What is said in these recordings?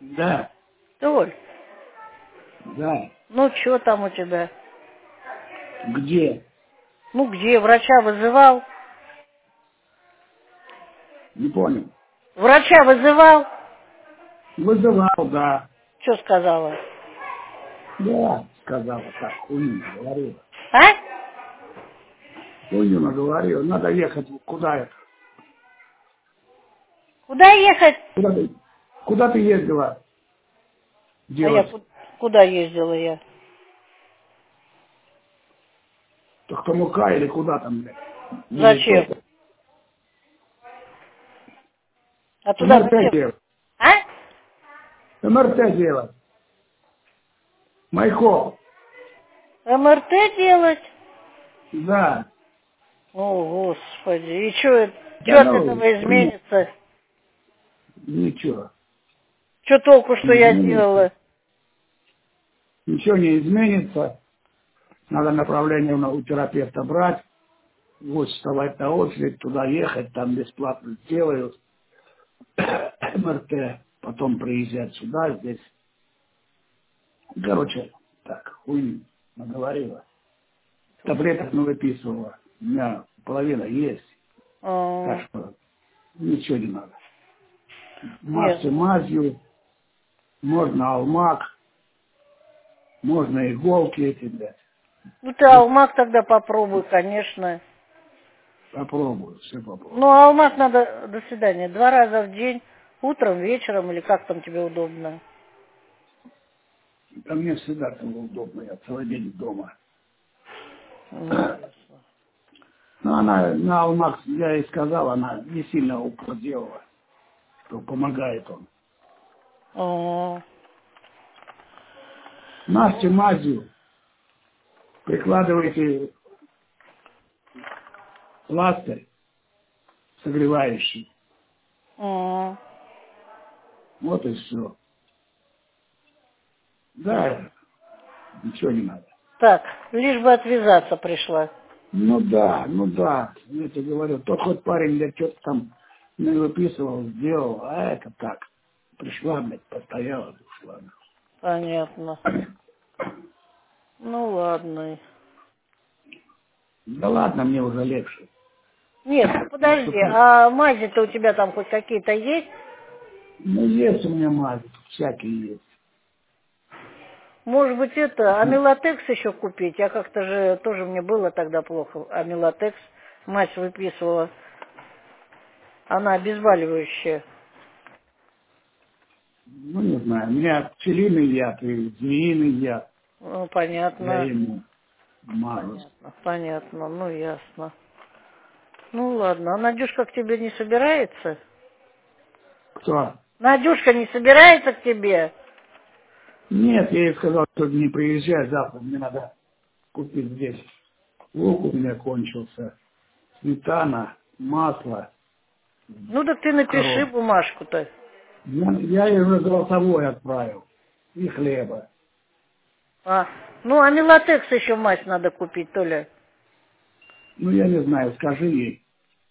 Да, Толь, да. ну что там у тебя? Где? Ну где, врача вызывал? Не понял. Врача вызывал? Вызывал, да. Что сказала? Да, сказала так, хуйню наговорила. А? Хуйню наговорила. Надо ехать. Куда это? Куда ехать? Куда ты, куда ты ездила А я делать? куда ездила я? Тохтамука или куда там, блядь? Зачем? Мелитополь. А туда МРТ зачем? делать. А? МРТ делать. Майко. МРТ делать? Да. О, Господи, и что Да от ну, этого хуйня. изменится? Ничего. Что толку, что Не я изменится. сделала? Ничего не изменится. Надо направление у терапевта брать. Вот вставать на очередь, туда ехать, там бесплатно сделают МРТ, потом приезжать сюда, здесь. Короче, так, хуйню наговорила. Таблеток не выписывала. У меня половина есть, так О, что ничего не надо. нет, Мазью, мазью, можно алмак, можно иголки эти, блядь. ну ты алмаз тогда попробуй, конечно. Попробую, все Ну, попробую. алмаз надо, до свидания, 2 раза в день, утром, вечером, или как там тебе удобно. А мне всегда было удобно, я целый день дома. Ну, ясно. Ну, она на алмаз, я ей сказал, она не сильно упор делала, что помогает он. О, Мазьте мазью, прикладывайте пластырь согревающий. о. Вот и все. Да, ничего не надо. Так, лишь бы отвязаться пришла. Ну да, я тебе говорю, тот хоть парень, блядь, что-то там не выписывал, сделал, а это так. Пришла, блядь, постояла, ушла. Понятно. Ну, ладно. Да ладно, мне уже легче. Нет, ну подожди, Наступает. а мази-то у тебя там хоть какие-то есть? Ну, есть у меня мази, всякие есть. Может быть, это, амилотекс еще купить? Я как-то же, тоже мне было тогда плохо. Амилотекс, мать выписывала. Она обезболивающая. Ну, не знаю, у меня пчелиный яд и змеиный яд. Ну, Я понятно. ему мажусь. Понятно, понятно, ну ясно. Ну ладно, а Надюшка к тебе не собирается? Кто? Надюшка не собирается к тебе? Нет, я ей сказал, что не приезжай завтра, мне надо купить здесь. Лук у меня кончился, сметана, масло, Ну так ты напиши коров. бумажку-то. Я ей уже голосовой отправил. И хлеба. А, ну амилотекс еще мать надо купить, Толя. Ну, я не знаю, скажи ей.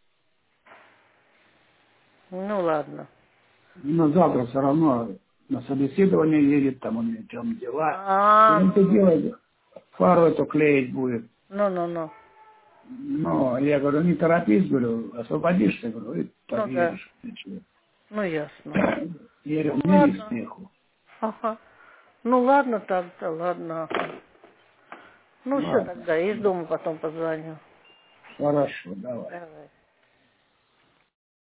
Ну ладно. Но завтра все равно на собеседование едет, там у нее там дела. И А, он это делает, фару эту клеить будет. ну. Но я говорю, не торопись, говорю, освободишься, говорю, и Ну да, подъедешь. Ничего. ну ясно. Я говорю, Ну мне не ладно. смеху. Ага. Ну ладно так-то, ладно. Ага. Ну все Ладно, тогда, из дома потом позвоню. хорошо, давай. Давай.